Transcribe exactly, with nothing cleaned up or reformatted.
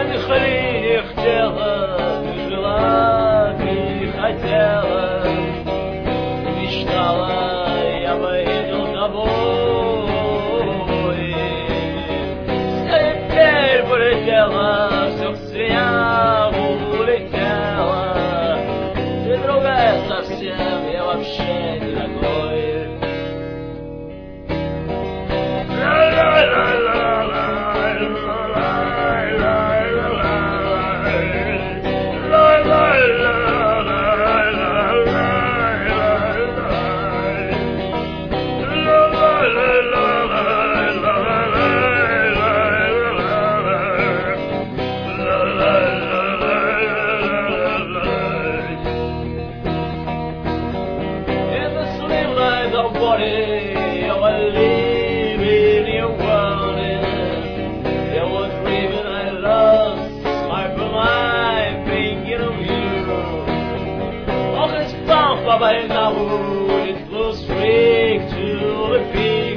не хотела, ты жила, ты хотела, ты мечтала, я поедел с тобой. Теперь полетела, все к свиням улетела, ты другая совсем, я вообще не такой. Nobody, you were leaving your world in. You were dreaming I lost my my thinking of you. All this bump of I know it will streak to the beat.